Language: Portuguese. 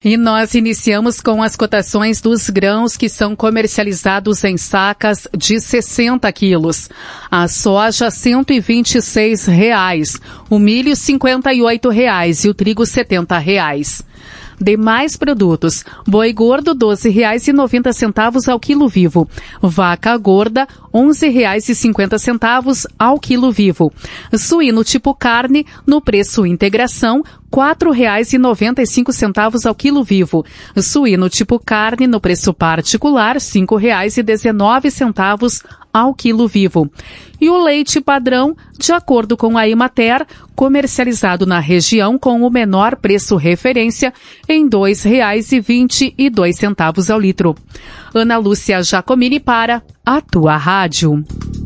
E nós iniciamos com as cotações dos grãos que são comercializados em sacas de 60 quilos. A soja, R$ 126, o milho, R$ 58 e o trigo, R$ 70. Demais produtos: boi gordo, R$ 12,90 ao quilo vivo. Vaca gorda, R$ 11,50 ao quilo vivo. Suíno tipo carne, no preço integração, R$ 4,95 ao quilo vivo. Suíno tipo carne, no preço particular, R$ 5,19 ao quilo vivo. E o leite padrão, de acordo com a Emater, comercializado na região com o menor preço referência, em R$ 2,22 ao litro. Ana Lúcia Giacomini para a Tua Rádio.